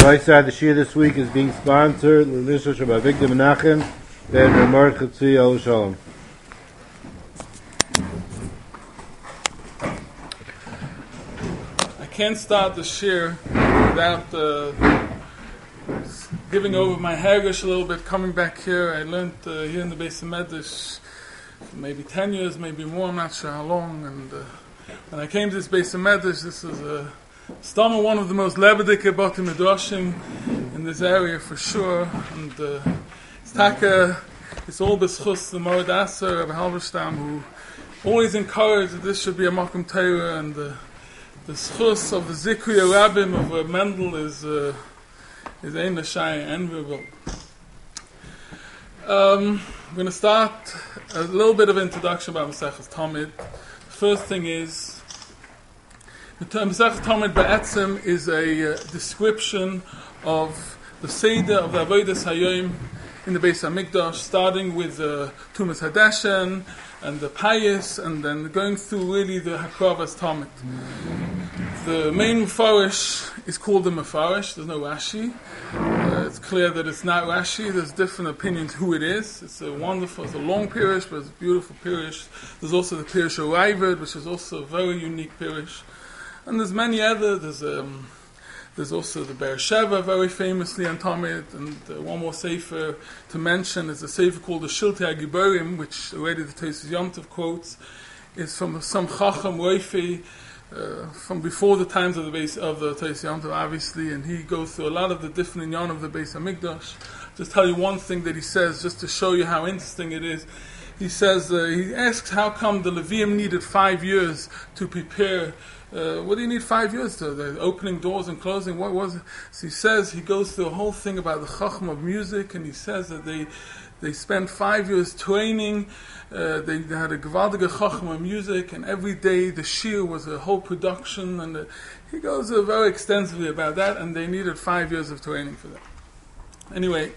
Right side, the Shia this week is being sponsored by Victor Menachem Ben Ramar Chetzi Al Shalom. I can't start the shir without giving over my Haggash a little bit. Coming back here, I learned here in the Beis Medrash maybe 10 years, maybe more, I'm not sure how long. And when I came to this Beis Medrash, this is Stammer, one of the most lebedike Bati Midrashim in this area for sure. And it's all b'schus the Morad Aser of Halberstam, who always encouraged that this should be a Makom Torah, and the schus of the Zikri Arabim of Mendel is ein l'shai enviable. I'm going to start a little bit of introduction about Maseches Tamid. The first thing is, the term Maseches Tamid Ba'etzem is a description of the Seder of the Avodas Hayom in the Beis HaMikdash, starting with the Tumas Hadeshen and the Payis, and then going through really the Hakravas Tamid. The main Mefarish is called the Mefarish. There's no Rashi. It's clear that it's not Rashi. There's different opinions who it is. It's a long Pirish, but it's a beautiful Pirish. There's also the Pirish Oravid, which is also a very unique Pirish. And there's many other. There's also the Be'er Sheva, very famously on Tamid, and one more sefer to mention is a sefer called the Shiltei HaGiborim, which already the Tosfos Yom Tov quotes, is from some Chacham Roifi, from before the times of the Tosfos Yom Tov, obviously, and he goes through a lot of the different inyan of the Beis HaMikdash. Just tell you one thing that he says, just to show you how interesting it is. He says, he asks how come the Levium needed 5 years to prepare. What do you need 5 years to? The opening doors and closing, what was it? So he says, he goes through a whole thing about the Chacham of music, and he says that they spent 5 years training. They had a Gevaldige Chacham of music, and every day the shir was a whole production, and he goes very extensively about that, and they needed 5 years of training for that. Anyway,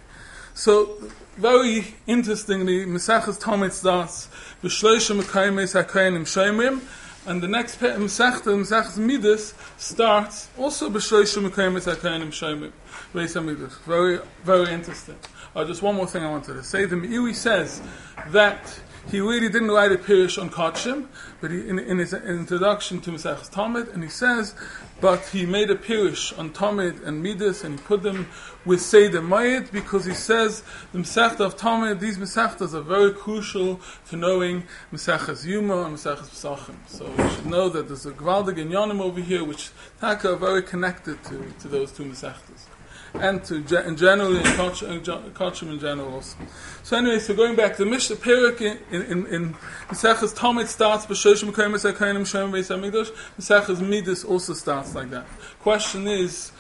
so very interestingly, Maseches Tamid starts B'shloisha Mekaymes HaKohanim Shomrim, and the next Maseches Midas starts also B'shloisha Mekaymes HaKohanim Shomrim. Beis HaMikdash. Very, very interesting. Just one more thing I wanted to say. The Meiri says that he really didn't write a Pirish on Kodshim, but in his introduction to Maseches Tamid, and he says, but he made a Pirish on Tamid and Midas, and he put them with Seder Mayit, because he says the Masechta of Tamid, these Masechtas are very crucial to knowing Maseches Yuma and Maseches Pesachim. So you should know that there's a Gvaldig Inyanim over here, which are very connected to those two Masechtas. And to in general, in Kodshim in general also. So anyway, so going back, the Mishnah Perek in Maseches Tamid starts b'Shloisha Mekaymes HaKohanim Shomrim Beis HaMikdash. Maseches Midas also starts like that. Question is,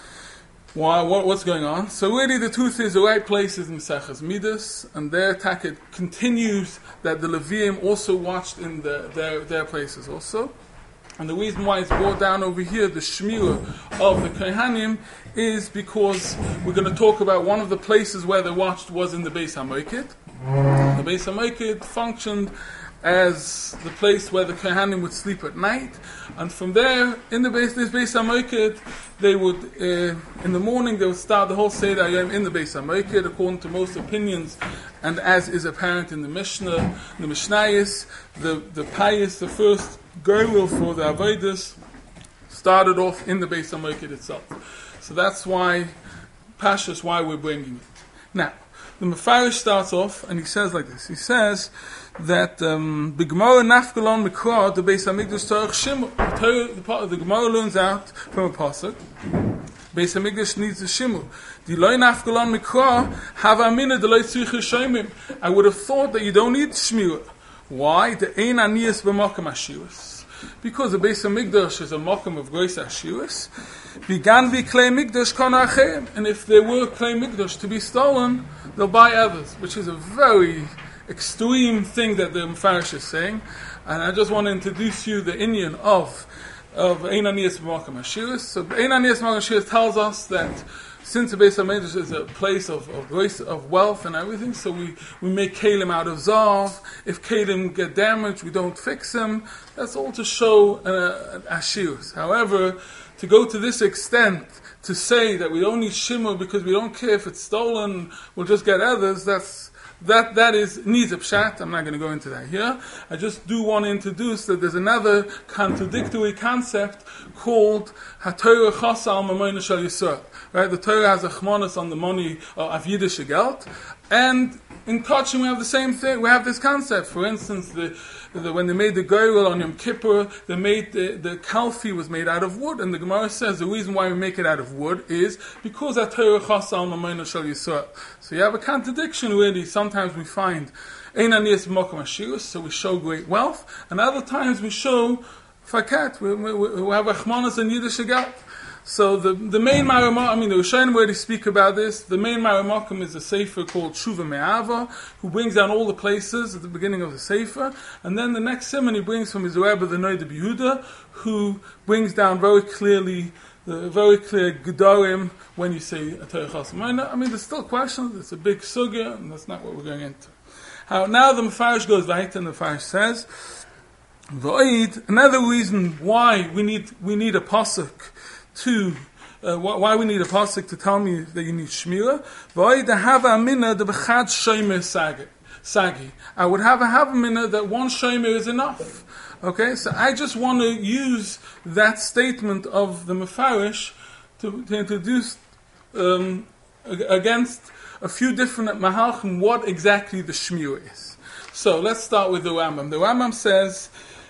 what's going on? So really the truth is, the right place is in Maseches Midas, and there Taket continues that the Leviim also watched in their places also. And the reason why it's brought down over here, the Shmira of the Kohanim, is because we're going to talk about one of the places where they watched was in the Beis HaMoked. The Beis HaMoked functioned as the place where the Kohanim would sleep at night, and from there, in this Beis HaMoked, they would, in the morning, they would start the whole Seder Hayom in the Beis HaMoked, according to most opinions, and as is apparent in the Mishnah, the Mishnayos, the Payis, the first Goyel for the Avodas, started off in the Beis HaMoked itself. So that's why, Pashas, why we're bringing it. Now, the Mefarish starts off, and he says like this. He says that B'Gemara Nafkalon Mikra, the Beis HaMikdash Torach Shimur. The Gemara learns out from a pasuk. Beis HaMikdash needs a Shimur. The Loi Nafkalon Mikra Hava Amina the Loi Tzricha Shomrim. I would have thought that you don't need Shmira. Why? The Ein Aniyas B'Makom Ashiras. Because the Beis HaMikdash is a Makom of Grace Ashiras. Began vi Klei Mikdash Kana Acheim. And if there were Klei Mikdash to be stolen, they'll buy others, which is a very extreme thing that the Mefarish is saying. And I just want to introduce you the inyan of Ein Aniyas B'Makom Ashiras. So Ein Aniyas B'Makom Ashiras tells us that since the Beis HaMikdash is a place of grace, of wealth and everything, so we make kelim out of zav. If kelim get damaged, we don't fix them. That's all to show ashirus. However, to go to this extent, to say that we don't need shimur because we don't care if it's stolen, we'll just get others, that needs a pshat. I'm not going to go into that here. I just do want to introduce that there's another contradictory concept called HaTorah Chasal Mamoyna Shel Yisrael. Right? The Torah has a chmonos on the money of Yiddish Geld, and in Kachim we have the same thing. We have this concept. For instance, when they made the goyrel on Yom Kippur, they made the kalfi was made out of wood, and the Gemara says the reason why we make it out of wood is because HaTorah Chasal Mamoyna Shel Yisrael. So you have a contradiction really. Sometimes we find Ein Aniyas B'Mokom Ashirus, so we show great wealth, and other times we show fakat. We have a chmonos in Yiddish Geld. So the main Maramakim, the Rishonim already speak about this. The main Maramakim is a sefer called Tshuva Me'ava, who brings down all the places at the beginning of the sefer, and then the next simon he brings from his Rebbe, the Noda B'Yehuda, who brings down very clear Gedarim when you say Torah Chasal Mamoyna. I mean, there's still questions. It's a big sugya, and that's not what we're going into. Now the Mefarish goes weiter, and the Mefarish says, V'oid, another reason why we need a pasuk why we need a pasuk to tell me that you need shmira. I would have a havamina that one shomer is enough. Okay, so I just want to use that statement of the Mefarish to introduce against a few different mahalchim what exactly the shmira is. So let's start with the Rambam. The Rambam says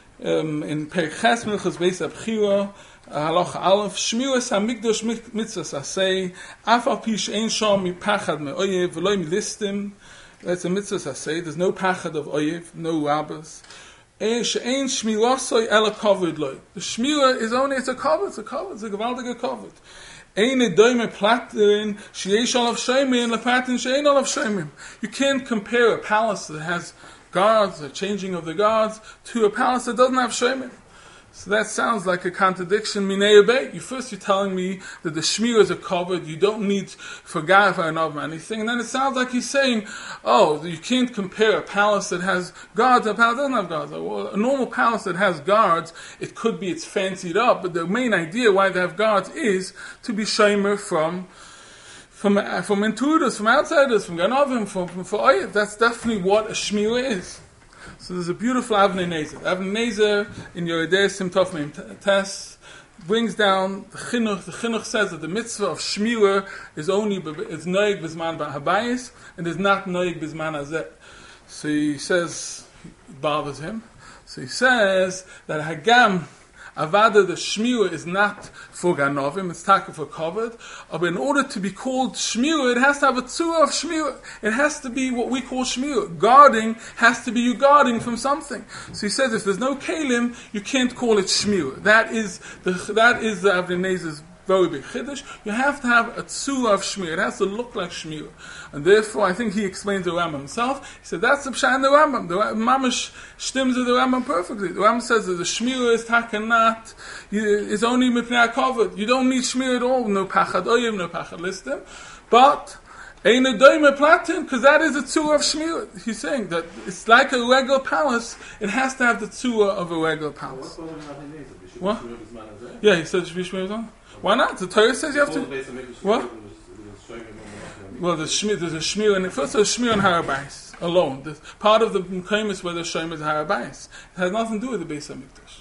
in Perek Ches Minchas Beis Abchira, Halacha Aleph, Shmiras HaMikdash Mitzvahs Asay, Af Al Pi She'ein Sham Mipachad Me'oyev V'lo Milistim. That's a Mitzvahs Asay. There's no pachad of oyev, no robbers. She'ein Shmirasoi Ela Kavod Lo. The Shmira is only, it's a kavod, it's a gewaltige kavod. Eine doime platin sheyesh alav shemim leplatin she'ein alav shemim. You can't compare a palace that has guards, a changing of the guards, to a palace that doesn't have shemim. So that sounds like a contradiction. You're telling me that the shmir is a covered, you don't need for God for another anything, and then it sounds like he's saying, oh, you can't compare a palace that has guards to a palace that doesn't have guards. Well, a normal palace that has guards, it could be it's fancied up, but the main idea why they have guards is to be shamer from intruders, from outsiders, from Ganovim, for Oyev. That's definitely what a shmir is. So there's a beautiful Avnei Nezer. Avnei Nezer in Yoredei Simtov Meim Tes brings down the Chinuch. The Chinuch says that the mitzvah of Shmira is noig b'zman habayis and is not noig b'zman hazeh. So he says, it bothers him. So he says that Hagam Avada, the Shmira, is not for Ganovim, it's taka for covered. But in order to be called Shmira, it has to have a tzura of Shmira. It has to be what we call Shmira. Guarding has to be you guarding from something. So he says if there's no Kalim, you can't call it Shmira. That is the Avnei Nezer's very big chiddush. You have to have a tzura of shmir. It has to look like shmir, and therefore I think he explains the Rambam himself. He said that's the pshat in the Rambam. The mamash stims with the Rambam perfectly. The Rambam says that the shmir is takanat. It's only mipnei covered. You don't need shmir at all. No pachad oyev, no pachad listim, but ein adoyme platin, because that is the tzura of shmir. He's saying that it's like a regular palace. It has to have the tzura of a regular palace. What? Yeah, he said shmir on. Why not? The Torah says you have to. What? Well, there's a shmir, and first there's shmir on Harabais alone. The part of the Mekayim is where the shmir is Harabais. It has nothing to do with the Beis HaMikdash.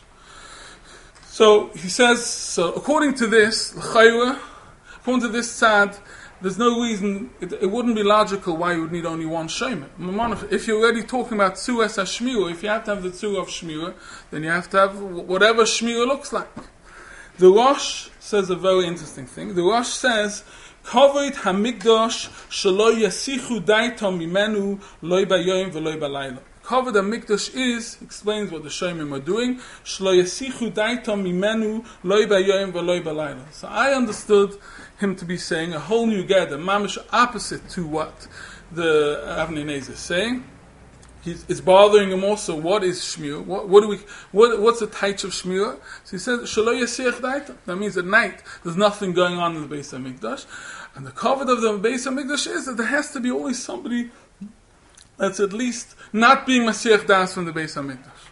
So he says. So according to this, according to this tzad, there's no reason. It wouldn't be logical why you would need only one shmir. If you're already talking about tzuras hashmir, if you have to have the tzura of shmir, then you have to have whatever shmir looks like. The Rosh says a very interesting thing. The Rosh says, "Kavod hamikdash shelo yasichu daitam mimenu loy bayom v'loy balayla." Kavod hamikdash explains what the Shomim are doing. Shelo yasichu daitam mimenu loy bayom v'loy balayla. So I understood him to be saying a whole new gather, mamish opposite to what the Avnei Nezer is saying. it's bothering him also. What is shmir? What's the type of shmir? So he says, Shelo yasiach daita. That means at night there's nothing going on in the Beis Hamikdash, and the cover of the Beis Hamikdash is that there has to be always somebody that's at least not being Masiach Das from the Beis Hamikdash.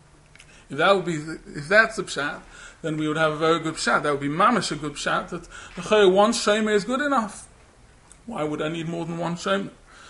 If that's the pshat, then we would have a very good pshat. That would be mamash a good pshat. That one shomer is good enough. Why would I need more than one shomer?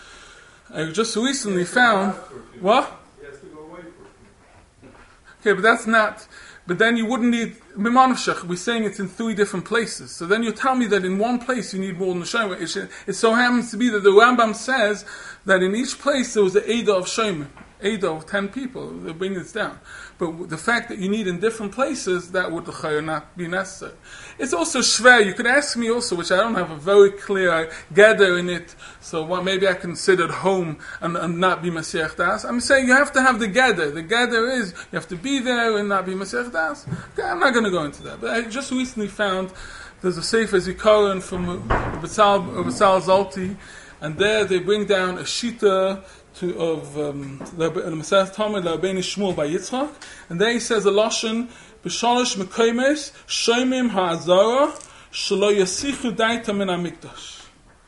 I just recently found what? He has to go away for Okay, but that's not. But then you wouldn't need Mimanavshach. We're saying it's in 3 different places. So then you tell me that in one place you need more than a shomer. It so happens to be that the Rambam says that in each place there was an Eidah of shomer. Eidah of 10 people. They bring this down. But the fact that you need in different places, that would not be necessary. It's also shver. You could ask me also, which I don't have a very clear gather in it, so maybe I considered home and not be Masiach Das. I'm saying you have to have the gather. The gather is you have to be there and not be Masiach Das. Okay, I'm not going to go into that. But I just recently found there's a Sefer Zikaron from Betzal Zalti, and there they bring down a shita of Masech Talmud L'Rabbeinu Shmuel by Yitzchak, and there he says a lashon b'shalosh mekomes shoymim ha'azara shelo yasichu daita min hamikdash.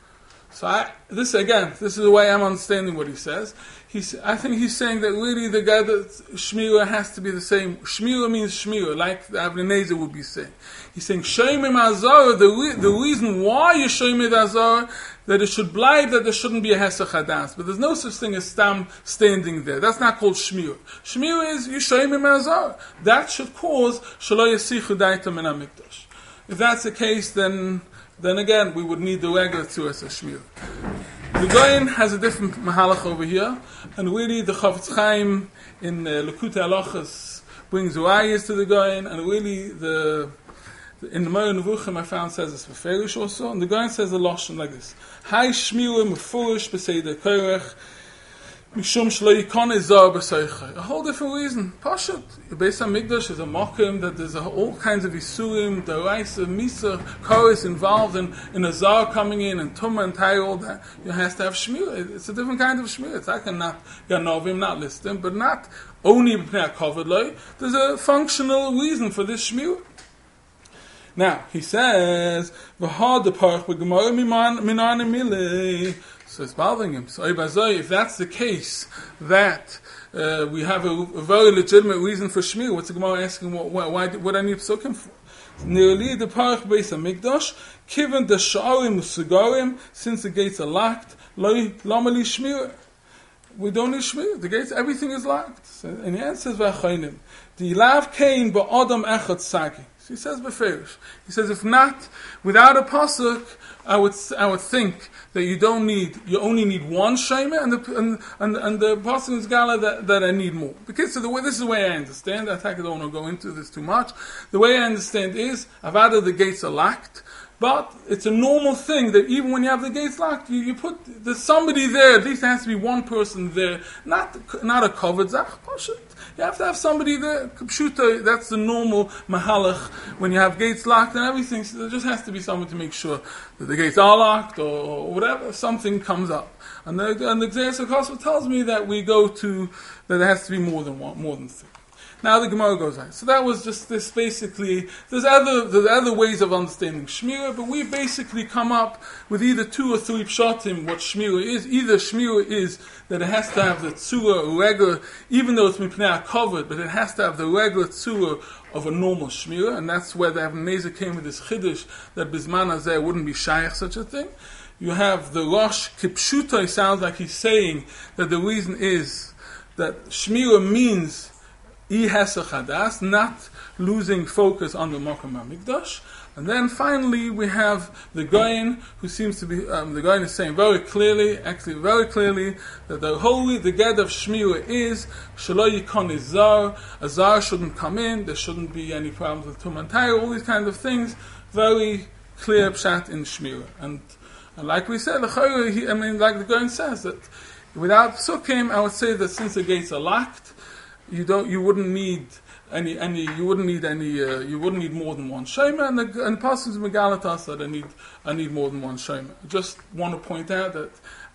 So this is the way I'm understanding what he says. I think he's saying that really the guy that Shmira has to be the same. Shmira means Shmira, like the Avnei Nezer would be saying. He's saying Shoymim Azara, the reason why you Shoymim Azara, that it should blind, that there shouldn't be a Hesach Hadas. But there's no such thing as Stam standing there. That's not called Shmira. Shmira is you Shoymim Azara. That should cause Shelo Yasichu Daita Min HaMikdash. If that's the case, then again, we would need the regular to us as Shmira. The Goyen has a different mahalach over here, and really the Chafetz Chaim in Lekutei Halachos brings rayas to the Goyen, and really in the Moreh Nevuchim I found says it's Beferish also, and the Goyen says a lashon like this: Hai Shmira Mefurish B'Seider Korach Mishum Shlo Yikon Zar B'Soichai. A whole different reason. Pashut. The Beis Hamikdash is a mokum that there's all kinds of isurim, daraisa, misa, chorus involved in a zar coming in and tumah and tai, all that. You have to have shmir. It's a different kind of shmir. It's like not ganovim, not listim, but not only b'pnei hakavod loy. There's a functional reason for this shmir. Now he says, "V'had the parach b'gemara minan emilei." So it's bothering him. So if that's the case, that we have a very legitimate reason for Shmir, what's the Gemara asking? Why would I need psukim for? Nearly the parach Beis Hamikdash, given the sha'arim u'sugarim, since the gates are locked, lamali Shmir. We don't need Shmir. The gates, everything is locked. So, and the answer is v'achaynim. The lav kain ba'adam echad sagi. So he says beferish. He says if not, without a pasuk, I would think that you only need one shayma, and the pasuk is gala that I need more. Because this is the way I understand. I don't want to go into this too much. The way I understand is avada the gates are locked, but it's a normal thing that even when you have the gates locked, there's somebody there. At least there has to be one person there, not a covered zach. You have to have somebody there. Pshuta, that's the normal mahalach when you have gates locked and everything. So there just has to be someone to make sure that the gates are locked or whatever. Something comes up, and the Gzeres HaKosov tells me that that there has to be more than 3. Now the Gemara goes on. So that was just this basically. There's other ways of understanding Shmira, but we basically come up with either 2 or 3 pshatim what Shmira is. Either Shmira is that it has to have the tzura regular, even though it's mipnei covered, but it has to have the regular tzura of a normal Shmira, and that's where the Avnei Nezer came with this chiddush that Bisman Hazeh wouldn't be shaykh such a thing. You have the Rosh Kipshuta. It sounds like he's saying that the reason is that Shmira means Hesach Hadas, not losing focus on the Mokum HaMikdash. And then finally we have the Goyen, who seems to be, the Goyen is saying very clearly that the get of Shmira is Shelo Yikon Zar, a Zar shouldn't come in, there shouldn't be any problems with Tum and Taira, all these kinds of things, very clear pshat in Shmira. And like we said, like the Goyen says, that without Psukim, I would say that since the gates are locked, you wouldn't need more than one shema, and the pasuk is megalatas that I need more than one shema. I just want to point out that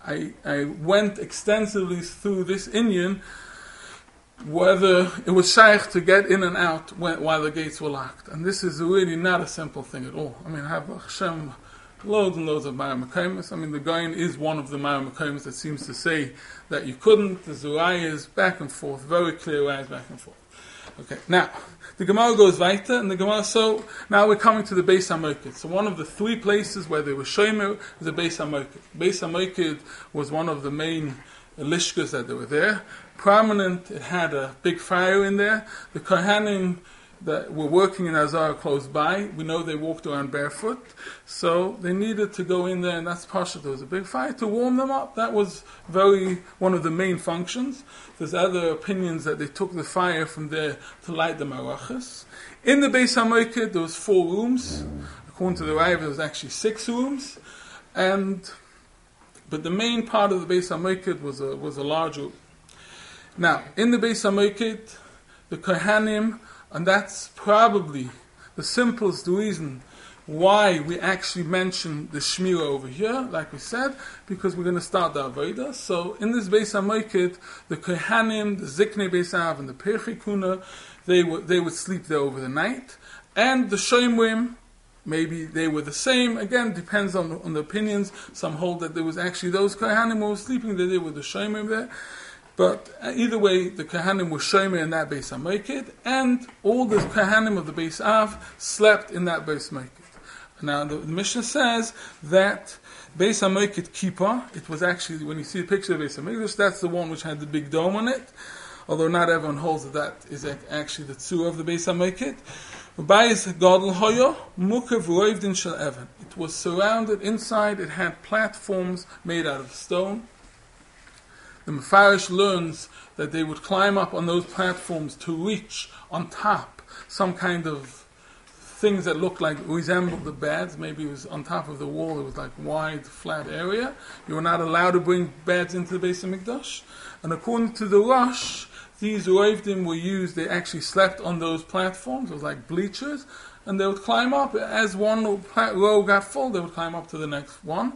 I went extensively through this inyan, whether it was shaykh to get in and out while the gates were locked. And this is really not a simple thing at all. I mean, I have Hashem loads and loads of Ma'ar Mekaymis. I mean, the Gaon is one of the Ma'ar Mekaymis that seems to say that you couldn't. The Zurayas back and forth, very clear ways back and forth. Okay, now, the Gemara goes weiter, and the Gemara, so now we're coming to the Beis HaMoked. So one of the three places where they were shomer is the Beis HaMoked. Beis HaMoked was one of the main lishkas that they were there. Prominent, it had a big fire in there. The Kohanim that were working in Azara close by, we know they walked around barefoot, so they needed to go in there, and that's Pasha. There was a big fire to warm them up. That was one of the main functions. There's other opinions that they took the fire from there to light the marachas. In the Beis HaMoked, there was 4 rooms. According to the Rav, there was actually 6 rooms, but the main part of the Beis HaMoked was a large room. Now, in the Beis HaMoked, the Kohanim, and that's probably the simplest reason why we actually mention the Shmira over here, like we said, because we're going to start the Avodah. So in this Beis HaMoked, the Kohanim, the Ziknei Beis Av, and the Pirchei Kuna, they would sleep there over the night. And the Shomrim, maybe they were the same. Again, depends on the opinions. Some hold that there was actually those Kohanim who were sleeping there, they were the Shomrim there. But either way, the Kohanim were shomer in that Beis HaMoked, and all the Kohanim of the Beis Av slept in that Beis HaMoked. Now, the Mishnah says that Beis HaMoked Kippah, it was actually, when you see the picture of Beis HaMikdash, that's the one which had the big dome on it, although not everyone holds that is actually the tzur of the Beis HaMoked. It was surrounded inside, it had platforms made out of stone. The Mefarish learns that they would climb up on those platforms to reach on top some kind of things that resembled the beds. Maybe it was on top of the wall, it was like wide, flat area. You were not allowed to bring beds into the Beis HaMikdash. And according to the Rosh, these Roivdim were used, they actually slept on those platforms, it was like bleachers, and they would climb up. As one row got full, they would climb up to the next one.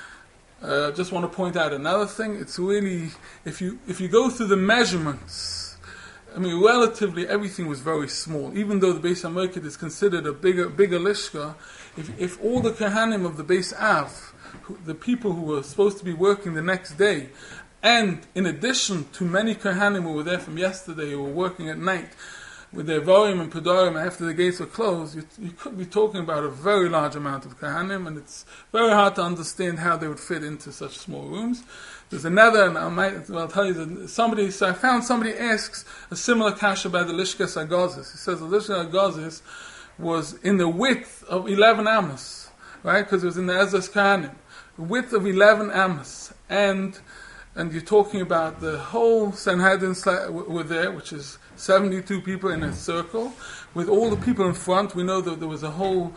Just want to point out another thing. It's really, if you go through the measurements, I mean, relatively everything was very small. Even though the Beis HaMoked is considered a bigger lishka, if all the Kohanim of the Beis Av, the people who were supposed to be working the next day, and in addition to many Kohanim who were there from yesterday who were working at night, with their Vorim and Pedorim after the gates were closed, you could be talking about a very large amount of Kohanim, and it's very hard to understand how they would fit into such small rooms. There's another, and I'll tell you that I found somebody asks a similar kasha by the Lishkas Agazis. He says the Lishkas Agazis was in the width of 11 amos, right? Because it was in the Ezra's Kohanim. The width of 11 amos. And you're talking about the whole Sanhedrin were there, which is 72 people in a circle, with all the people in front. We know that there was a whole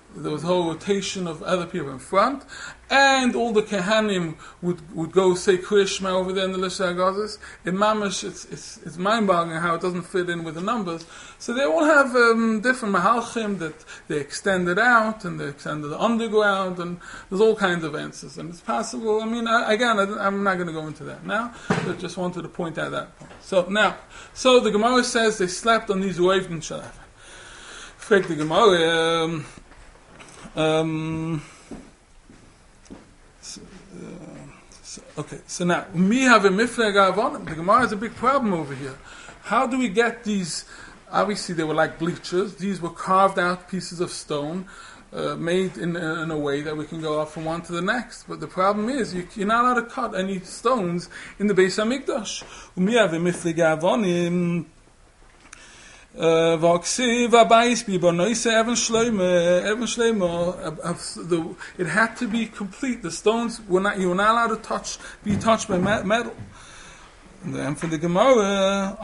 rotation of other people in front, and all the Kohanim would go say Krishma over there in the Lishka Agazis. In Mamash, it's mind-boggling how it doesn't fit in with the numbers. So they all have different mahalchim that they extended out, and they extended underground, and there's all kinds of answers. And it's possible, I mean, I'm not going to go into that now, but just wanted to point out that point. So the Gemara says they slept on these Roivdim Shalaf. Frag the Gemara, so now, me have a mifleg avonim. The Gemara has a big problem over here. How do we get these? Obviously, they were like bleachers. These were carved out pieces of stone, made in a way that we can go up from one to the next. But the problem is, you're not allowed to cut any stones in the Beis HaMikdash. Me have a mifleg avonim. It had to be complete. The stones you were not allowed to be touched by metal. And then for the Gemara,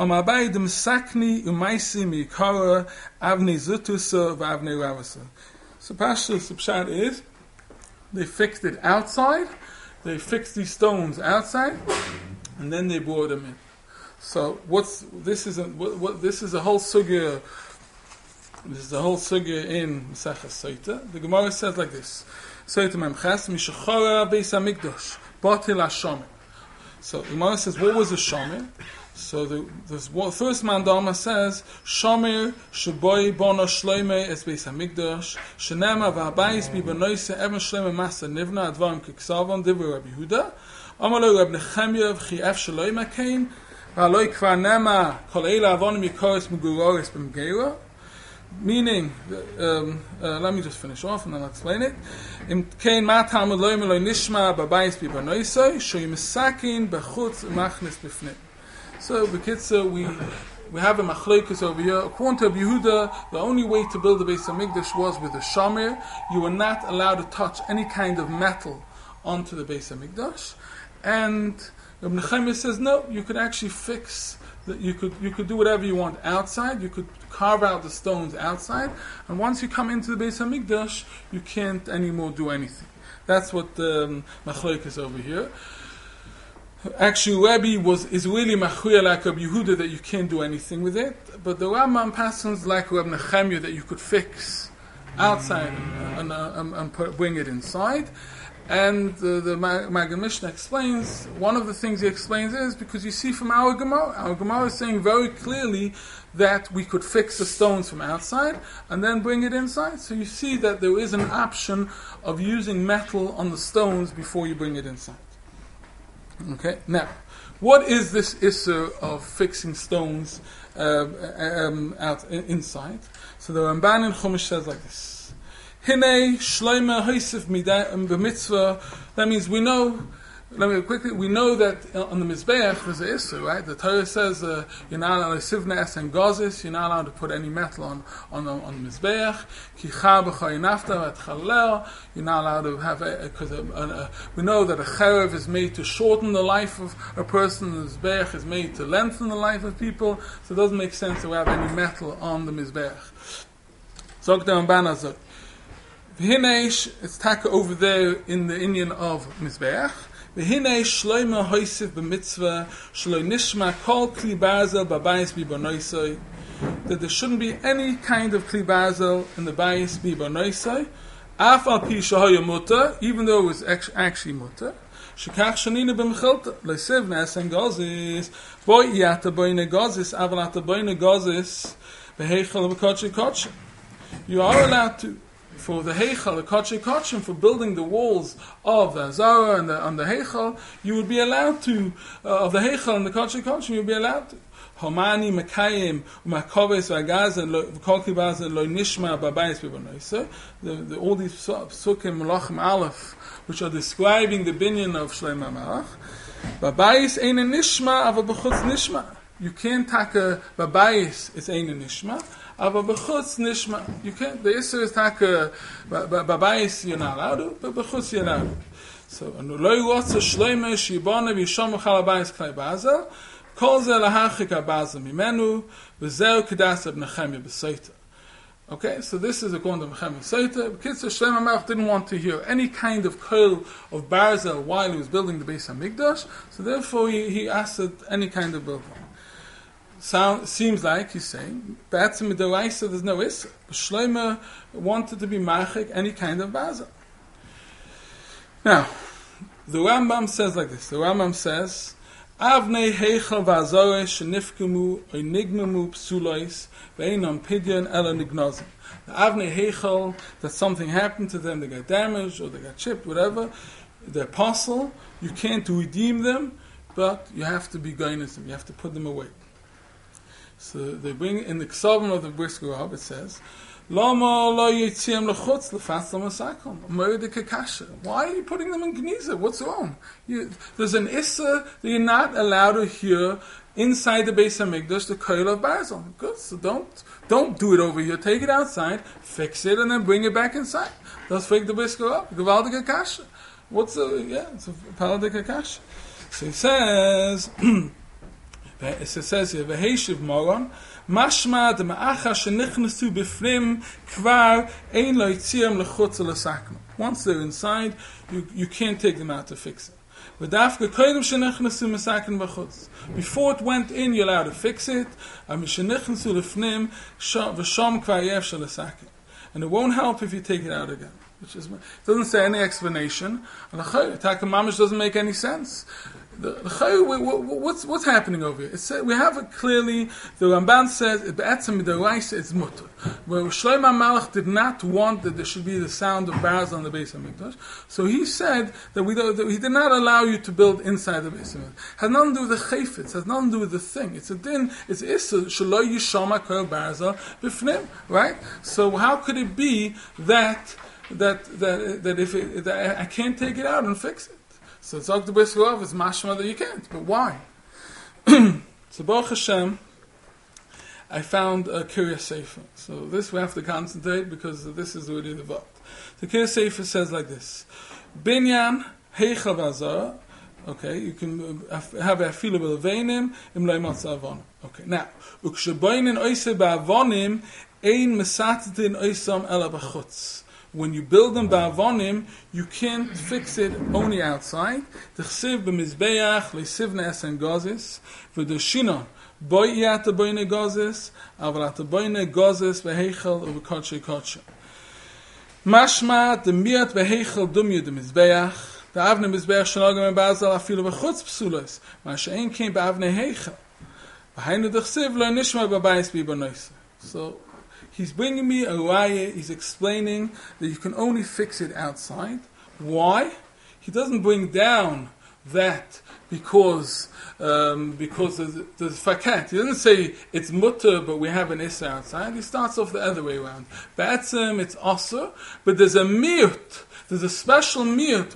so Pashtus, the Pshat is, they fixed it outside, they fixed these stones outside, and then they brought them in. So this is a whole sugya. This is the whole sugya in Maseches Sotah. The Gemara says like this: Sotah Memches Mishachara Beis Hamikdash Batil HaShomer. So the Gemara says, what was a Shomer? So the first mandama says, Shomer Shaboi Bono Shloime Es Beis HaMikdash Shenema V'Habayis Bi Benoise Even Shloime Masa Nivna Advarim Kiksavan Divrei Rabbi Yehuda Amaloi Rabbi Nechemya V'Chief Shloime Kain V'Aloi Kvar Nema Kol Eila Avonim Yikoris Meguroris B'Mgeira. Meaning, let me just finish off and then I'll explain it. Im kein matam loy meloy nishma babayis bi banoisay shoy misakin bechutz machnes bifnim. So bekitzer we have a machlokes over here. According to Yehuda, the only way to build the Beis Hamikdash was with a shomer. You were not allowed to touch any kind of metal onto the Beis Hamikdash. And Rabbi Nechemia says no, you could actually fix. You could do whatever you want outside. You could carve out the stones outside, and once you come into the Beis Hamikdash, you can't anymore do anything. That's what the machlokes is over here. Actually, Rabbi is really machuya like Rabbi Yehuda that you can't do anything with it, but the Rambam passes like Rabbi Nechemia that you could fix outside and bring it inside. And the Magen Mishnah explains, one of the things he explains is because you see from our Gemara is saying very clearly that we could fix the stones from outside and then bring it inside. So you see that there is an option of using metal on the stones before you bring it inside. Okay, now, what is this issue of fixing stones inside? So the Ramban in Chumash says like this. Hinei shloime hoisef b'mitzvah. That means we know. Let me quickly. We know that on the mizbeach there's an issue, right? The Torah says you're not allowed to sivnes and gazis. You're not allowed to put any metal on the mizbeach. Kicha b'chay nafta v'tchalel. You're not allowed to have because we know that a cherev is made to shorten the life of a person. The mizbeach is made to lengthen the life of people. So it doesn't make sense to have any metal on the mizbeach. Zog the Ramban azot. V'hinei, it's taka over there in the Indian of Mizbeach. V'hinei shloime hoisif b'mitzvah shloi nishma kol kli barzel b'bayis b'bonoisoi. That there shouldn't be any kind of kli barzel in the bayis b'bonoisoi. Af al pi shahoya mutter, even though it was actually mutter. Shekach shanina b'mechilta leisiv nesen gozis boi yata boine gozis aval ata boine gozis v'heichel v'kotche kotche. You are allowed to. For the Heichal, the Kodesh Kodeshim, for building the walls of the Azara and the Heichal, you would be allowed to, of the Heichal and the Kodesh Kodeshim, you would be allowed to. Homani, Mekayim, Umakoves, Vagazan, Kolkibazan, Lo Nishma, Babayis, Bibonoisa. All these Psukim, Melachim Aleph, which are describing the binyan of Shlomo Melech. Babayis, Ein Nishma, Ava B'chutz Nishma. You can't take a Babayis, it's Ein Nishma. Aber bechutz nishma, you can't. The issue is taka babayis you're not allowed to, but bechutz you're allowed to. So lo yotza shloime shibane v'yisham chal abayis klei bazel, kol ze lahachik abazel mimenu v'zeu kedas ab Nechemia b'seita. Okay, so this is according to Nechemia b'seita. Kitzur Shlomo Melech didn't want to hear any kind of koil of barzel while he was building the Beis Hamikdash, so therefore he asked any kind of building. Seems like he's saying, that's in the Midaraisa, there's no Issa. But Shlomo wanted to be machik any kind of baza. Now, the Rambam says like this. The Rambam says, Avnei heichal v'azore shenifkemu oy nigmemu psulois ve'inam pidyon ela nignozim. The Avnei heichal, that something happened to them, they got damaged or they got chipped, whatever, they're apostle, you can't redeem them, but you have to be goinus them, you have to put them away. So they bring in the Ksavim of the Brisker Rab, it says, Lama lo yitziam lechutz lefaslam asakom. Moedik akasha. Why are you putting them in Geniza? What's wrong? There's an Issa that you're not allowed to hear inside the Beis Hamikdash, the Koil of Barzal. Good, so don't do it over here. Take it outside, fix it, and then bring it back inside. That's fake the Brisker Rab. Gevaldik akasha. It's a paradik akasha. So he says, it says here, "V'heishiv moron, mashma de ma'acha shenichnesu b'fnim kvar ein lo yitziam lechutz l'sakno." Once they're inside, you can't take them out to fix it. V'dafka koydem shenichnesu m'sakin b'chutz. Before it went in, you're allowed to fix it. And shenichnesu l'fnim v'sham kvar yefshel l'sakin. And it won't help if you take it out again. which is, it doesn't say any explanation. And Taka Mamish doesn't make any sense. What's happening over here? We have it clearly. The Ramban says it's mutter. Where Shlomo Malach did not want that there should be the sound of Barzal on the Beis Hamikdash, so he said that he did not allow you to build inside the Beis Hamikdash. Has nothing to do with the chayfetz. Has nothing to do with the thing. It's a din. It's issa shelo yishama kol Barzal b'fnim. Right. So how could it be that I can't take it out and fix it? So it's like the Bris Rav is mashma that you can't. But why? So Baruch Hashem, I found a Kiryas Sefer. So this we have to concentrate because this is really the vote. The Kiryas Sefer says like this: Binyan heichal v'azara. Okay, you can have a afilu b'levenim im lo yimatza avonim. Okay, now ukshaboinin oiseh ba'avonim ein mesatetin oisam ela b'chutz. When you build them ba'avonim, you can't fix it only outside. T'chsiv b'mizbeach le'sivne esen gozis v'doshina boi iyata boine gozis avalata boine gozis v'heichel u'v'kodshe kodshe. Mashma d'miyat v'heichel dumyu d'mizbeach d'avne mizbeach shenogam ba'azal afilu v'chutz psulos ma she'en kein ba'avne heichel v'hainu t'chsiv lo nishma b'bayis b'ibanoisa. So he's bringing me a raya. He's explaining that you can only fix it outside. Why? He doesn't bring down that because there's fakat. He doesn't say it's mutter, but we have an issa outside. He starts off the other way around. Ba'atzim, it's also, but there's a miut. There's a special miut.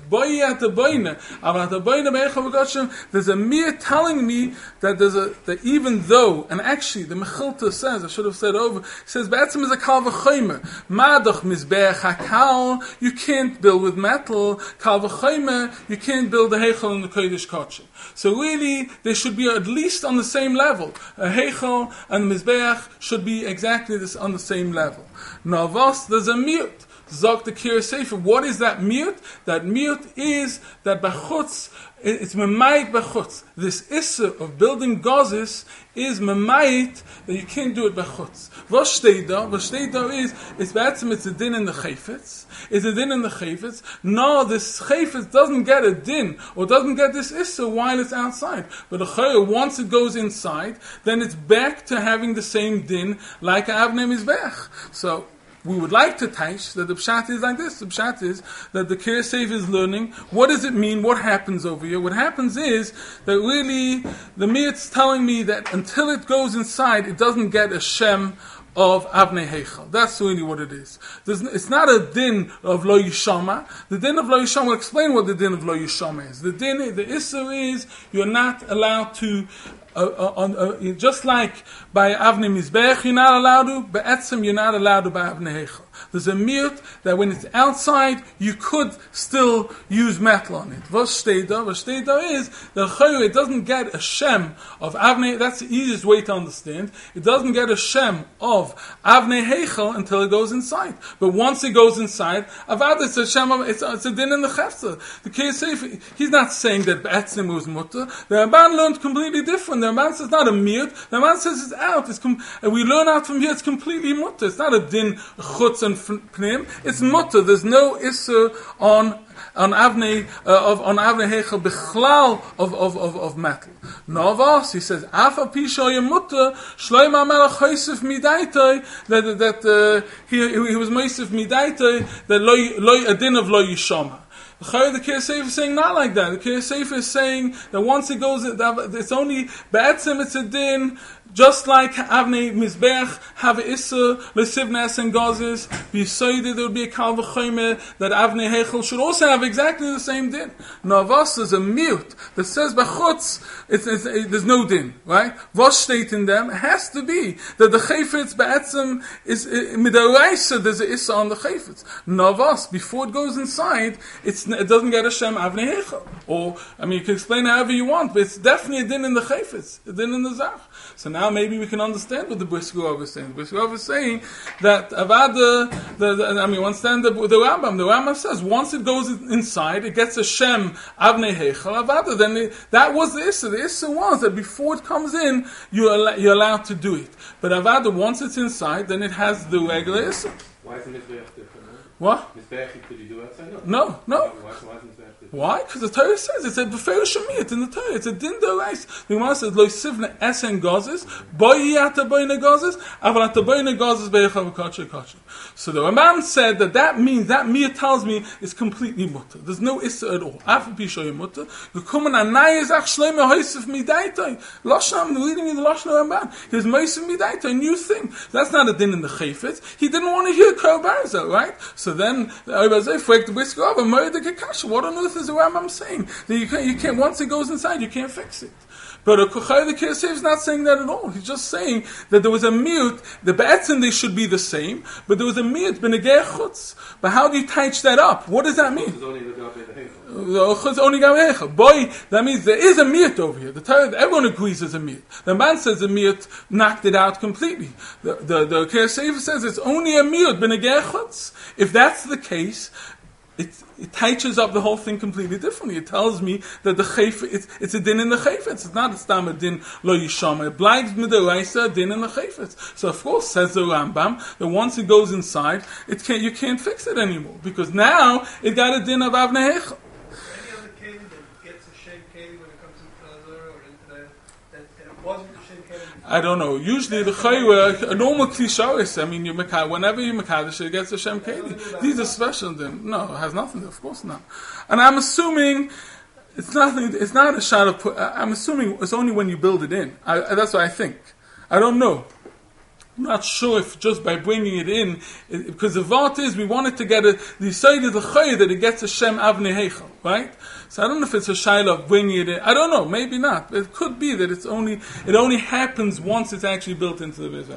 There's a miut telling me that that even though, and actually the Mechilta says, I should have said over, says Ba'atzim is a kal v'chomer. Madach mizbeach hakal, you can't build with metal. Kal v'chomer, you can't build the heichal and the kodesh kodesh. So really, they should be at least on the same level. A heichal and mizbeach should be exactly this on the same level. Navas, there's a miut. Zog the Kiryas Sefer. What is that miut? That miut is that b'chutz, it's memayit b'chutz. This issa of building gozis is memayit that you can't do it b'chutz. V'shteida is, it's a din in the chayfetz. It's a din in the chayfetz. No, this chayfetz doesn't get a din, or doesn't get this issa while it's outside. But the chayah, once it goes inside, then it's back to having the same din like avnei mizbeach. So, we would like to taish that the pshat is like this. The pshat is that the Kiryas Sefer is learning. What does it mean? What happens over here? What happens is that really the miut's telling me that until it goes inside, it doesn't get a shem of Avnei Heichal. That's really what it is. It's not a din of Lo Yishama. The din of Lo Yishama, we'll explain what the din of Lo Yishama is. The issue is you're not allowed to just like by Avnei Mizbeach you're not allowed to, by Etzem you're not allowed to by Avnei Heichal. There's a miut that when it's outside you could still use metal on it. V'shteida is the chayu, it doesn't get a shem of Avnei. That's the easiest way to understand. It doesn't get a shem of Avnei Heichal until it goes inside. But once it goes inside, avad it's a shem of it's a din in the chefza. The Kiryas Sefer, he's not saying that Be'etzim was mutter. The Ramban learned completely different. The Ramban says it's not a miut. The Ramban says it's out. And we learn out from here it's completely mutter. It's not a din chutz and pnim. It's mutter. There's no issur on Avnei Heichal bichlal of metal. Novas, he says, Afa pisho yemutter Shlomo Melech Hoisef Midaitoi that he was Moisef Midaitoi that lo a din of lo yishama. The Kiryas Sefer is saying not like that. The Kiryas Sefer is saying that once it goes, it's only Ba'atzim, it's a din, just like Avnei Mizbeach have a Issa, Lesivnes and Gozis, B'Yisoyde there would be a Kal V'chomer, that Avnei Heichal should also have exactly the same din. Navas is a miut that says B'chutz, there's no din, right? Vosh state in them, it has to be that the Chayfetz Ba'atzim is, Midareisa, there's a Issa on the Chayfetz. Navas, before it goes inside, it doesn't get a Shem Avnei Heichal. Or, you can explain however you want, but it's definitely a din in the Chayfetz, a din in the Zach. So now maybe we can understand what the Bris Rav is saying. The Bris Rav is saying that Avada, understand the Rambam. The Rambam says once it goes inside, it gets a Shem Avnei Heichal Avada. Then that was the Issa. The Issa was that before it comes in, you're allowed to do it. But Avada, once it's inside, then it has the regular Issa. Why is Mizbeach different? What? Mizbeach, could you do outside? No. Why is Mizbeach? Why? Because the Torah says it's a beferish miyat in the Torah. It's a din d'orais. The Gemara says lo sivna esen gazes, boyi ata boyne gazes, aval ata boyne gazes beyechav kacha kacha. So the Ramban said that means that miyat tells me it's completely mutter. There's no issa at all. After pishoy mutter, the kuman anayis ach shleima hoisef midaitai. Lashon, I'm reading in the Lashon Ramban. Here's moisef midaitai, new thing. That's not a din in the chayfetz. He didn't want to hear Kol Barzel, right? So then the Oibazay fwek the brisker over moed the kakasha. What on earth is the Rambam saying? That you can't, once it goes inside, you can't fix it. But a Kuchai the Kirsef is not saying that at all. He's just saying that there was a miyut, the Be'etzim they should be the same, but there was a miyut, B'negei Chutz. But how do you touch that up? What does that mean? Chutz only Gav Boy, that means there is a miyut over here. The Torah, everyone agrees there's a miyut. The man says the miyut knocked it out completely. The Kirsef says it's only a miyut, B'negei Chutz. If that's the case, it touches up the whole thing completely differently. It tells me that the chayfetz, it's a din in the chayfetz. It's not a stam a din lo yishama. It blinds midaraisa a din in the chayfetz. So of course, says the Rambam, that once it goes inside, you can't fix it anymore. Because now, it got a din of avnei heichal. Any other keli that gets a shem keli when it comes into the Azor or into that it wasn't a shem keli? I don't know. Usually the chaywa, a normal klisharis, I mean, whenever you mekadosh, it gets a shem keli. These are special then. No, it has nothing, of course not. And I'm assuming it's not a shot of, I'm assuming it's only when you build it in. That's what I think. I don't know. I'm not sure if just by bringing it in, because the vart is, we wanted to get the side of the chay that it gets a shem avnei heichal, right? So I don't know if it's a shayla of bringing it in. I don't know, maybe not. It could be that it only happens once it's actually built into the mizbech.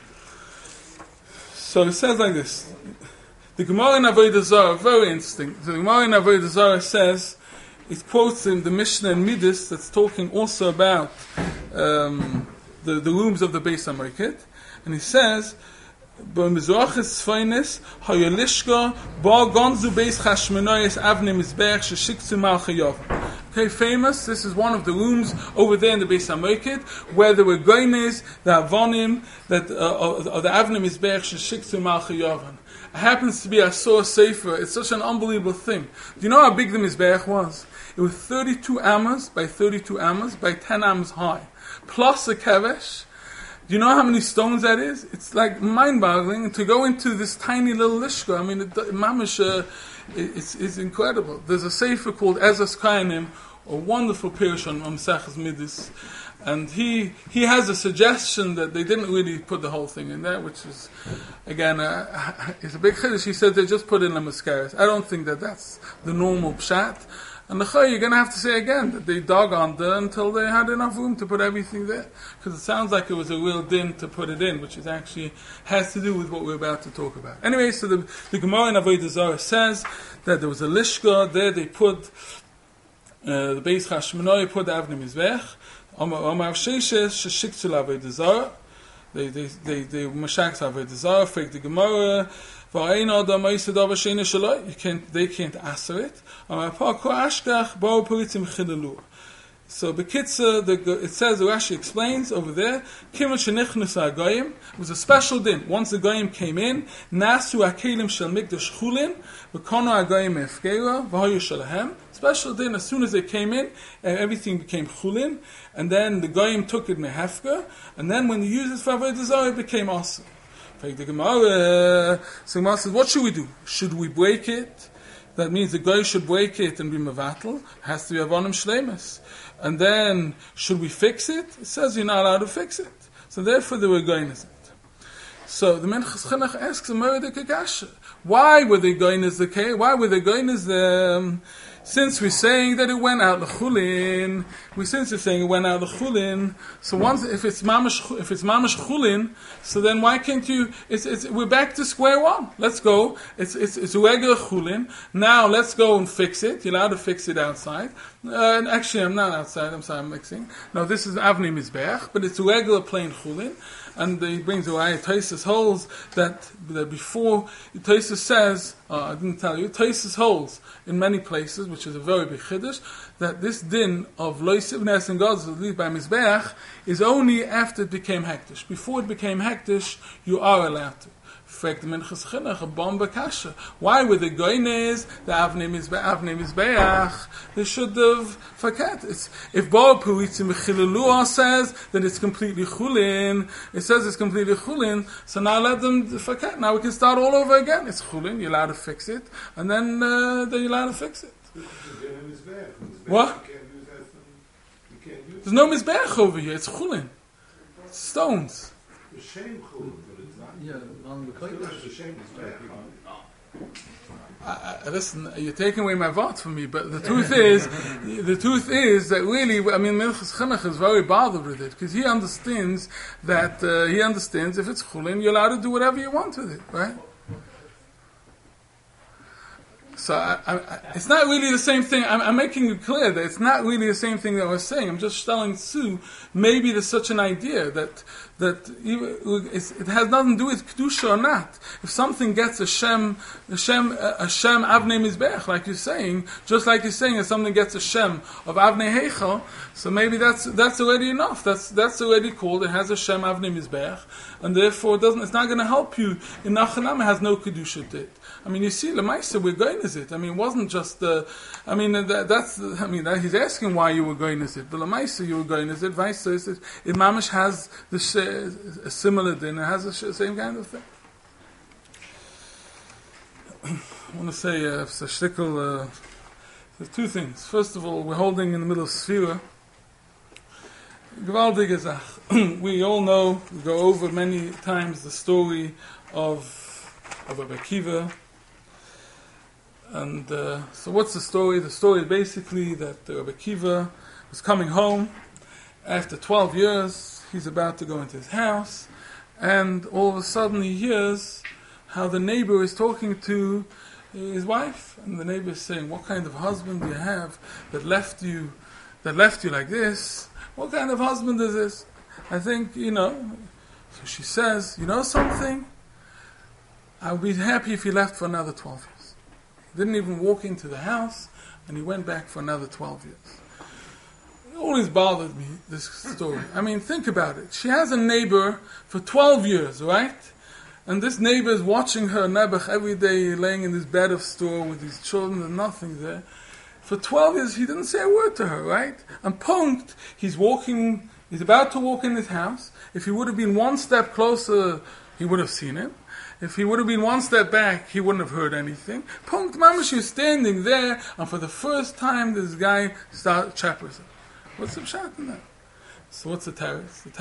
So it says like this. The Gemara in Avodah Zarah, very interesting. The Gemara in Avodah Zarah says, it quotes in the Mishnah and Midas that's talking also about the rooms of the Beis HaMikdash. And he says, "B'mizrachis tzfeinis hayalishka ba gonzu beis chashmonoyes avnei mizbech sheshikzu malchayav." Okay, famous. This is one of the rooms over there in the Beis HaMikdash where there were goynes, the avonim, that of the avnei mizbech sheshikzu malchayav. It happens to be I saw a sefer. It's such an unbelievable thing. Do you know how big the mizbech was? It was 32 amas by 32 amas by 10 amas high, plus a kevesh. Do you know how many stones that is? It's like mind-boggling to go into this tiny little lishka. I mean, mamish, it's incredible. There's a sefer called Ezras Kayanim, a wonderful pirush on Maseches Midas, and he has a suggestion that they didn't really put the whole thing in there, which is, again, it's a big chiddush. He said they just put in a mascaras. I don't think that's the normal pshat. And you're going to have to say again that they dug under until they had enough room to put everything there. Because it sounds like it was a real din to put it in, which is actually has to do with what we're about to talk about. Anyway, so the Gemara in Avodah Zarah says that there was a lishka, there they put the Beis Chashmonoi, put the Avnei Mizbech. Omar Sheshes, Sheshikzu Avodah Zarah. They mashaks Avodah Zarah, fake the Gemara. They can't answer it. So Bekitza, it says, Rashi explains over there, it was a special din. Once the Goyim came in, Nasu Akelim Shel Mikdash Chulin, V'kono Agoyim Efkeira, V'hoyu Shalahem. Special din, as soon as they came in, everything became Chulin, and then the Goyim took it Mehefka, and then when they used it for Avodah Zarah, it became awesome. So Gemara says, what should we do? Should we break it? That means the guy should break it and be mevatel. It has to be avonim shleimus. And then, should we fix it? It says you're not allowed to fix it. So therefore, they were going as it. So the Minchas Chinuch asks the Meredith Kagasha, why were they going as the K? Why were they going as the... Since we're saying that it went out the chulin, so once if it's mamash chulin, so then why can't you? We're back to square one. Let's go. It's a regular chulin. Now let's go and fix it. You're allowed to fix it outside. Actually, I'm not outside. I'm sorry, I'm mixing. No, this is avnei mizbech, but it's a regular plain chulin. And he brings away, Taisus holds that before, Taisus says, I didn't tell you, Taisus holds in many places, which is a very big chiddush, that this din of loisiv nes and God's lead by Mizbeach is only after it became hektish. Before it became hektish, you are allowed to. fragt the Minchas Chinuch, a bomba kasha. Why were the goynes, the avnei mizbeach, they should have faket? If Bo Puitzim Chilulua says that it's completely chulin, it says it's completely chulin, so now let them faket. Now we can start all over again. It's chulin, you're allowed to fix it, and then you're allowed to fix it. What? There's no mizbeach over here, it's chulin. It's stones. Listen, you're taking away my vote from me, but the truth is that really, I mean, Minchas Chinuch is very bothered with it because he understands that if it's chulin, you're allowed to do whatever you want with it, right? So it's not really the same thing. I'm making it clear that it's not really the same thing that I was saying. I'm just telling Sue, maybe there's such an idea that it has nothing to do with kedusha or not. If something gets a shem avnei mizbech, like you're saying, just like you're saying, if something gets a shem of avnei heichal, so maybe that's already enough. That's already called. It has a shem avnei mizbech, and therefore it's not going to help you. In Nachanam, it has no kedusha to it. I mean, you see, Lemaisa, we're going as it. I mean, it wasn't just he's asking why you were going as it, but Lemaisa, you were going as it. Vice versa, it mamish has a similar din. It has the same kind of thing. I want to say, there's two things. First of all, we're holding in the middle of Sfira. Gewaltige Zach. We all know, we go over many times the story of Rabbi Akiva. And so what's the story? The story is basically that Rabbi Akiva was coming home after 12 years. He's about to go into his house, and all of a sudden he hears how the neighbor is talking to his wife, and the neighbor is saying, "What kind of husband do you have that left you like this? What kind of husband is this?" I think, So she says, "You know something? I would be happy if he left for another 12 years." He didn't even walk into the house, and he went back for another 12 years. It always bothered me, this story. I mean, think about it. She has a neighbor for 12 years, right? And this neighbor is watching her nebuch every day, laying in this bed of straw with his children and nothing there. For 12 years, he didn't say a word to her, right? And punkt, he's about to walk in his house. If he would have been one step closer, he would have seen him. If he would have been one step back, he wouldn't have heard anything. Punkt mamash is standing there, and for the first time, this guy chappers her. What's the pshat in that? So what's the teretz? The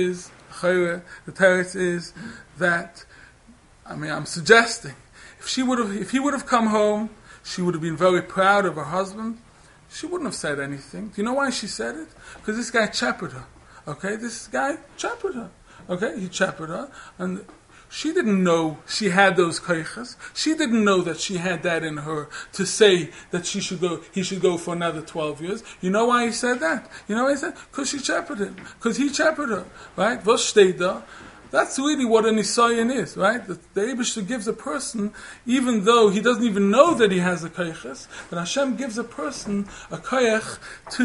teretz is that, I'm suggesting, if he would have come home, she would have been very proud of her husband. She wouldn't have said anything. Do you know why she said it? Because this guy chappered her. Okay, this guy chappered her. Okay, he chappered her, and she didn't know she had those koiches. She didn't know that she had that in her to say that he should go for another 12 years. You know why he said that? You know why he said? Because she chappered him. Because he chappered her. Right? Was steht da? That's really what a nisayon is, right? The Eibishter gives a person, even though he doesn't even know that he has a koiches, but Hashem gives a person a koich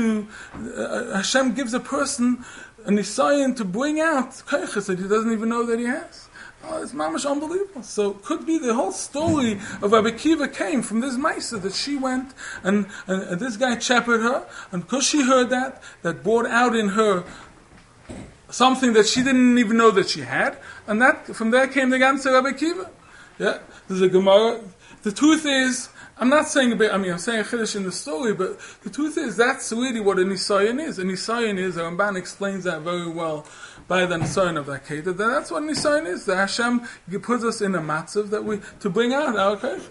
Hashem gives a person a nisayon to bring out koiches that he doesn't even know that he has. Oh, it's mamash unbelievable. So could be the whole story of Rabbi Akiva came from this Maisa that she went and this guy chappered her, and because she heard that brought out in her something that she didn't even know that she had, and that from there came the Ganze Rabbi Akiva. Yeah, there's a Gemara. The truth is, I'm saying a chiddush in the story, but the truth is that's really what a nisayon is. A nisayon is, the Ramban explains that very well by the nisayon of that Kedah. That's what a nisayon is. That Hashem puts us in a matzav to bring out our kodesh.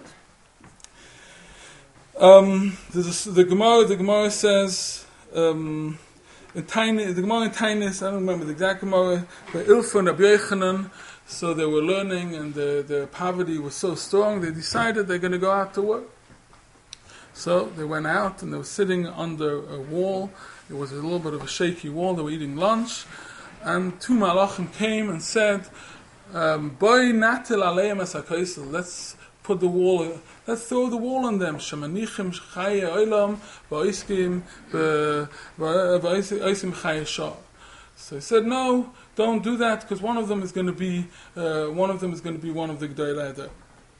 The Gemara says, the Gemara in Tainis, I don't remember the exact Gemara, but Ilfa and Rabbi Yochanan, so they were learning, and their poverty was so strong, they decided they're going to go out to work. So they went out, and they were sitting under a wall. It was a little bit of a shaky wall. They were eating lunch, and two malachim came and said, "Boi natil aleim es hakoisel." Let's throw the wall on them. Shemanichim chaye olam va'oiskim va'oisim chaye shah. So he said, no, don't do that, because one of them is going to be one of the G'dai Adar.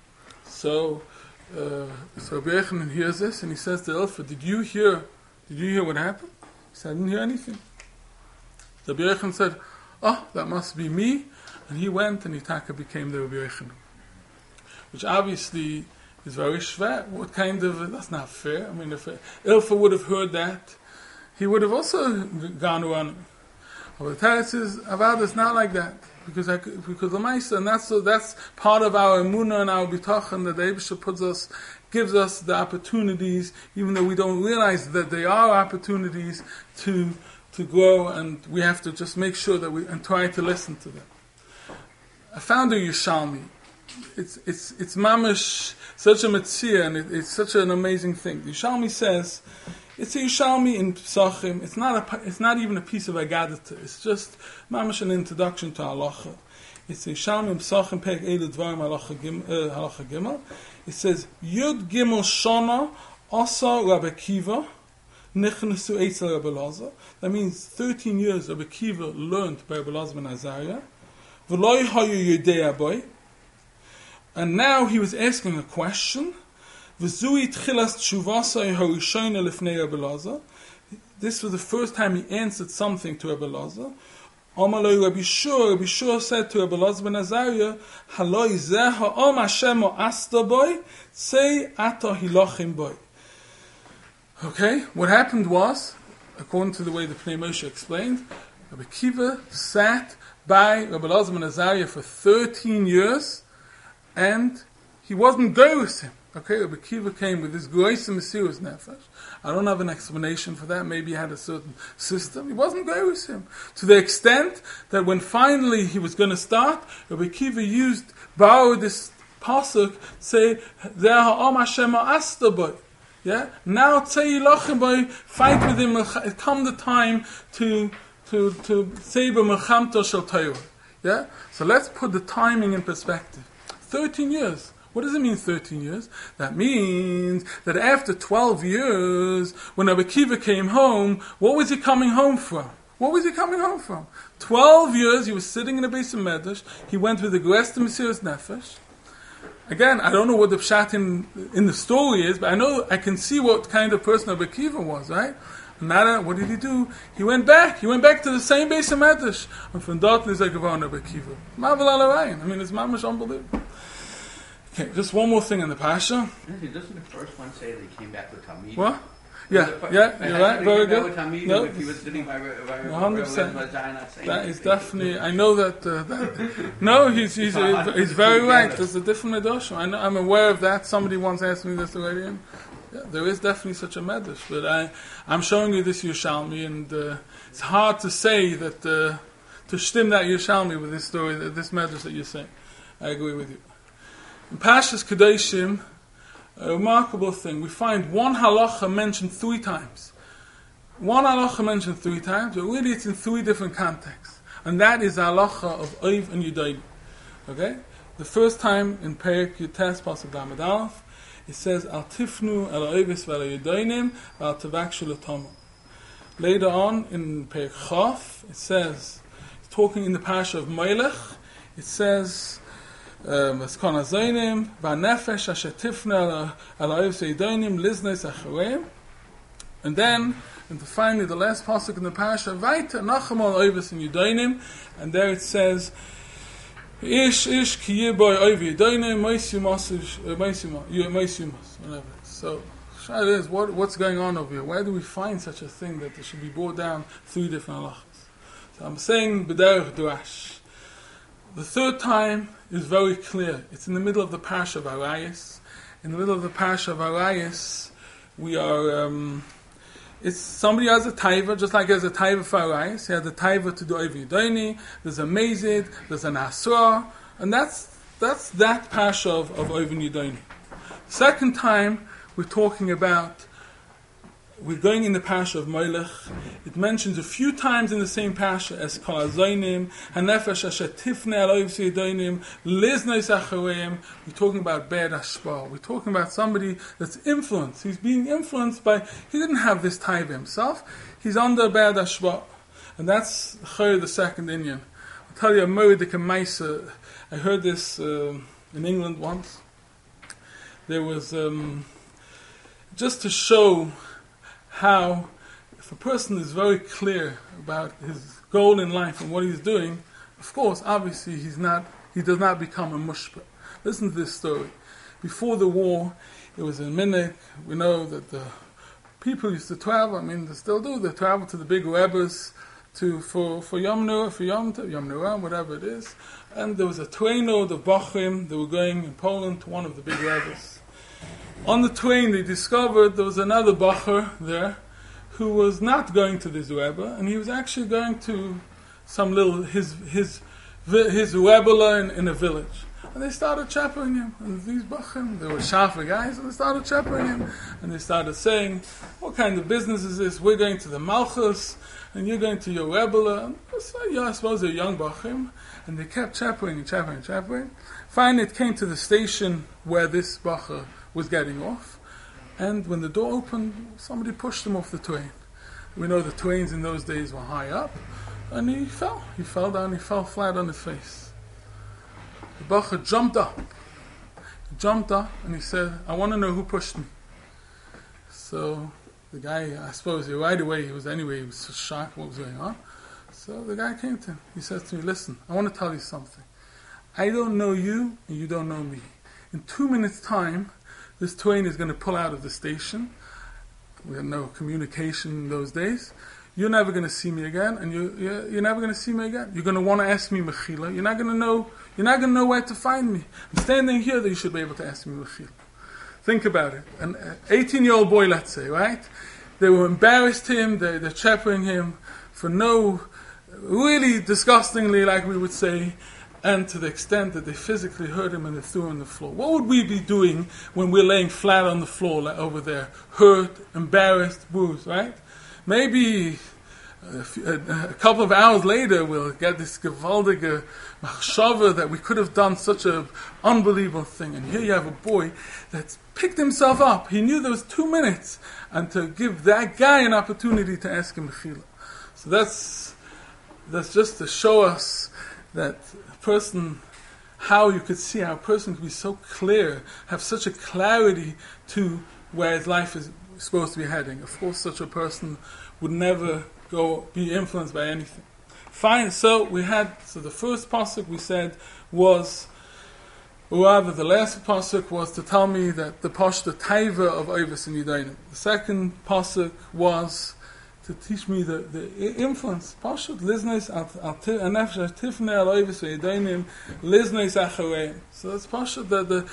So Rabbi Yochanan hears this, and he says to Ilfa, Did you hear what happened? He said, I didn't hear anything. So Rabbi Yochanan said, that must be me. And he went, and Itaka became the Rabbi Yochanan. Which obviously is very shver. What kind of, that's not fair. I mean, if Ilfa would have heard that, he would have also gone around. But the Torah says, Avad is not like that. Because the Maisa, and that's part of our emunah and our bitachon, that the Eibusha gives us the opportunities, even though we don't realize that they are opportunities to grow, and we have to just make sure that and try to listen to them. I found a Yerushalmi. It's mamash, such a metzia, and it's such an amazing thing. The Yerushalmi says, it's a Yerushalmi in Pesachim. It's not even a piece of Agadata. It's just mamash an introduction to halacha. It's a Yerushalmi in Pesachim Perek Eilu Dvarim halacha Gimel. It says Yud Gimel Shana Asa Rabbi Kiva Nichnasu Eitzel Rabbi Elazar. That means 13 years Rabbi Kiva learned by Rabbi Elazar ben Azariah. V'loi hayu yodea boy. And now he was asking a question. V'zui tchilas tshuvasai harishona lifnei Rabbi Elazar. This was the first time he answered something to Rabbi Elazar. Amaloi Rabbi Shur said to Rabbi Elazar ben Azariah, Haloi zeh ha'om Hashem asta boy, say ata hilachim boy. Okay, what happened was, according to the way the Pnei Moshe explained, Rabbi Kiva sat by Rabbi Elazar ben Azariah for 13 years, and he wasn't going with him. Okay, Rabbi Kiva came with this Grois Mesiras Nefesh. I don't have an explanation for that. Maybe he had a certain system. He wasn't going with him. To the extent that when finally he was going to start, Rabbi Kiva borrowed this pasuk, say, Zeh ha'om Hashem ha'asta boy. Yeah? Now, tzei yilachim boy, fight with him. It come the time to say b'mechamto shel Torah. Yeah? So let's put the timing in perspective. 13 years. What does it mean 13 years? That means that after 12 years, when Rabbi Kiva came home, what was he coming home from? 12 years, he was sitting in a base of Medrash. He went with the Grois Mesiras Nefesh. Again, I don't know what the pshat in the story is, but I can see what kind of person Rabbi Kiva was, right? And what did he do? He went back to the same base of Medrash. And from dort is geworden Rabbi Kiva. Mavel alarein. I mean, it's mamash unbelievable. Okay, just one more thing in the Pasha. Doesn't the first one say that he came back with Talmid? What? Yeah, you're right, very good. No, if he was sitting by 100%. That is definitely, I know that, no, he's very right. There's a different medrash. I'm aware of that. Somebody once asked me this already. Yeah, there is definitely such a medrash, but I'm showing you this Yerushalmi, and it's hard to say that, to stem that Yerushalmi with this story, this medrash that you're saying. I agree with you. In Pashas Kedoshim, a remarkable thing, we find one halacha mentioned 3 times. One halacha mentioned 3 times, but really it's in 3 different contexts. And that is the halacha of Oiv and Yudayim. Okay? The first time in Perek Yutes Pasuk Lamed Aleph, it says, Al tifnu el oivis vel yudayim val tavakshu l'tomo. Later on in Perek Chaf, it says, talking in the parasha of Melech, it says, and then in finally the last pasuk in the parasha, and there it says, so it is, what's going on over here? Where do we find such a thing that there should be brought down 3 different halachas? So I'm saying b'derech drash. The third time is very clear. It's in the middle of the parasha of Arayos. In the middle of the parasha of Arayos, we are. It's somebody has a taiva, just like there's a taiva for Arayos. He has a taiva to do Oiv Yudayni. There's a mezid. There's an asra, and that's that parasha of Oiv Yudayni. Second time, we're talking about. We're going in the parasha of Melech. It mentions a few times in the same parasha as Kol Hazaynim, Hanefesh Asher Tifnei Al Oiv Yudaynim, Liznei Sachareim. We're talking about bad ashpa. We're talking about somebody that's influenced. He's being influenced by. He didn't have this taiva himself. He's under bad ashpa. And that's the second Indian. I'll tell you a Moedik and Maisa. I heard this in England once. There was, just to show how, if a person is very clear about his goal in life and what he's doing, of course, obviously, he does not become a mushpa. Listen to this story. Before the war, it was in Minnik. We know that the people used to travel, they still do, they travel to the big rebbes for Yom Teruah, whatever it is. And there was a trainload of Bachrim that were going in Poland to one of the big rebbes. On the train, they discovered there was another Bacher there who was not going to this rebbe, and he was actually going to some little, his rebbe in a village. And they started chappering him. And these Bachrim, they were shafer guys, and they started chappering him. And they started saying, what kind of business is this? We're going to the Malchus, and you're going to your Rebbe. And I suppose they're young Bachrim. And they kept chappering. Finally, it came to the station where this Bacher was getting off. And when the door opened, somebody pushed him off the train. We know the trains in those days were high up. And he fell. He fell down. He fell flat on his face. The Bacher jumped up. And he said, I want to know who pushed me. So the guy, I suppose right away, he was so shocked what was going on. So the guy came to him. He says to me, listen, I want to tell you something. I don't know you, and you don't know me. In 2 minutes' time, this train is going to pull out of the station. We had no communication in those days. You're never going to see me again, and you're never going to see me again. You're going to want to ask me mechila. You're not going to know where to find me. I'm standing here that you should be able to ask me mechila. Think about it. An 18-year-old boy, let's say, right? They were embarrassed him. They're chappering him for really disgustingly, like we would say, and to the extent that they physically hurt him and they threw him on the floor. What would we be doing when we're laying flat on the floor like over there, hurt, embarrassed, bruised, right? Maybe a couple of hours later we'll get this gewaldige machshava that we could have done such an unbelievable thing. And here you have a boy that's picked himself up. He knew there was 2 minutes, and to give that guy an opportunity to ask him mechila. So that's just to show us that a person, how you could see how a person could be so clear, have such a clarity to where his life is supposed to be heading. Of course, such a person would never be influenced by anything. Fine. So the first pasuk we said was, or rather, the last pasuk was to tell me that the pashta taiva of Ovis and Yidayim. The second pasuk was to teach me the influence. Pashut liznes anefesh tifnei al Ovis and Yidayim liznes achareim. So that's pashut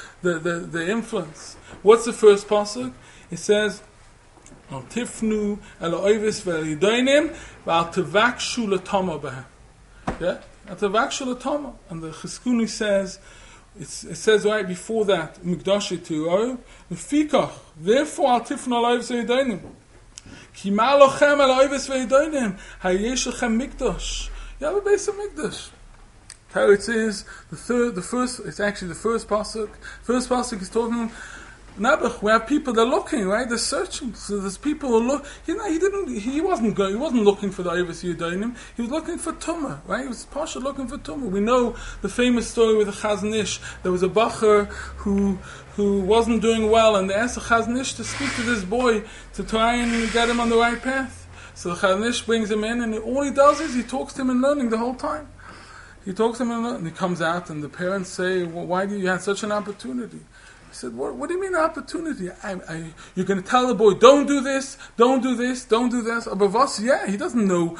the influence. What's the first pasuk? It says, Al tifnu el oivis ve'idainim ve'al tevakshu l'tama b'hem. Yeah? Al tevakshu l'tama. And the Chizkuni says, it says right before that, Mikdashi Torah, Lefikach, therefore al tifnu el oivis ve'idainim. Ki ma lochem el oivis ve'idainim, hayesh lechem mikdash. You have a base of mikdash. How it is, it's actually the first pasuk. First pasuk is talking Nabuch, we have people, they're looking, right? They're searching. So there's people who look. He wasn't looking for the Ovis Yudainim. He was looking for Tumah, right? He was partially looking for Tumah. We know the famous story with the Chazon Ish. There was a Bacher who wasn't doing well, and they asked the Chazon Ish to speak to this boy to try and get him on the right path. So the Chazon Ish brings him in, and all he does is he talks to him in learning the whole time. He talks to him in learning, and he comes out, and the parents say, well, why do you have such an opportunity? He said, what do you mean opportunity? You're going to tell the boy, don't do this, don't do this, don't do this. But Voss, yeah, he doesn't know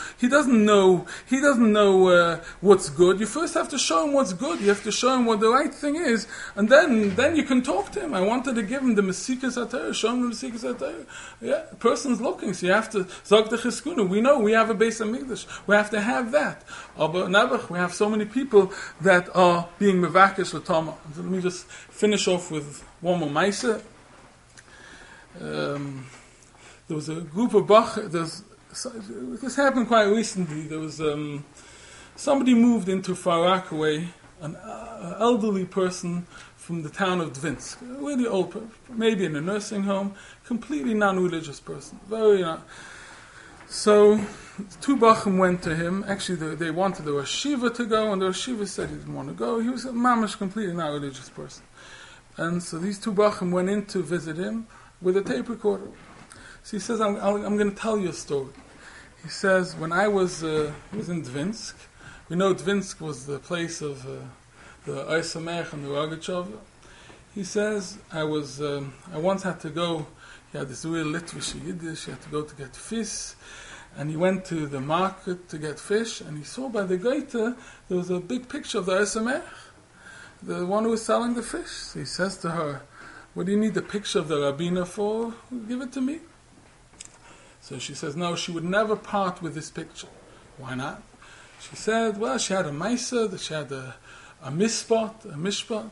what's good. You first have to show him what's good. You have to show him what the right thing is, and then you can talk to him. I wanted to give him the Mesikas HaTorah, show him the Mesikas HaTorah. Yeah, a person's looking, so you have to Zog the Chizkuna. We know we have a Beis HaMikdash. We have to have that. Aber Nabuch, we have so many people that are being mevakesh l'tama. So let me just finish off with one more Maisa. There was a group of Bach. This happened quite recently. There was somebody moved into Far Rockaway, an elderly person from the town of Dvinsk, a really old person, maybe in a nursing home, completely non-religious person, very not. So, two Bachim went to him. Actually, they wanted the Rosh Yeshiva to go, and the Rosh Yeshiva said he didn't want to go. He was a mamash, completely not religious person. And so these two Bachim went in to visit him with a tape recorder. So he says, I'm going to tell you a story. He says, when I was in Dvinsk, we know Dvinsk was the place of the Ohr Somayach and the Rogatchover. He says, I once had to go, he had this real Litvish Yiddish, he had to go to get fish, and he went to the market to get fish, and he saw by the Goethe, there was a big picture of the Ohr Somayach, the one who was selling the fish. So he says to her, what do you need the picture of the Rabbiner for? Give it to me. So she says, no, she would never part with this picture. Why not? She said, well, she had a Maisa, that she had a mishpat,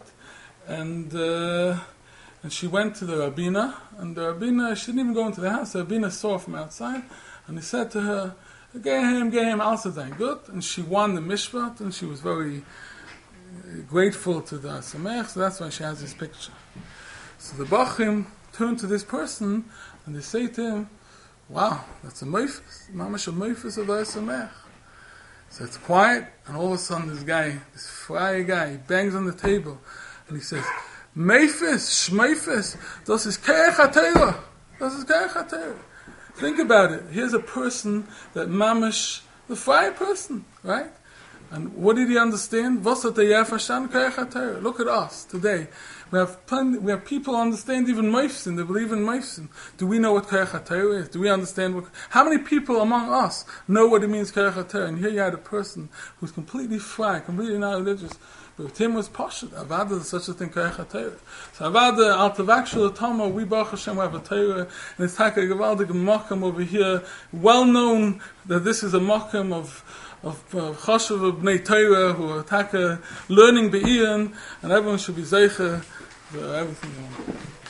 and she went to the Rabbiner, and the Rabbiner, she didn't even go into the house, the Rabbiner saw her from outside, and he said to her, Gehem, also done good, and she won the mishpat, and she was very grateful to the Samech, so that's why she has this picture. So the Bachim turn to this person, and they say to him, wow, that's a meifus, mamash a meifus of the Samech. So it's quiet, and all of a sudden this fryer guy, he bangs on the table, and he says, Meifus, Shmeifus, das ist Keich HaTeirah. Das ist Keich HaTeirah. Think about it. Here's a person that mamash, the fryer person, right? And what did he understand? Was hat verstanden? Keich HaTeirah. Look at us today. We have people understand even Meifsin, they believe in Meifsin. Do we know what Keich HaTeirah is? Do we understand how many people among us know what it means Keich HaTeirah? And here you had a person who's completely free, completely not religious. But with him was Pashut. Avada is such a thing, Keich HaTeirah. So Avada, al Tavakshul Tama, we Baruch Hashem have a Teirah, and it's like a Gevaldig Mokum over here, well known that this is a Mokum of Choshev of Bnei Teirah, who are learning Be'iyah, and everyone should be Zeicher, everything.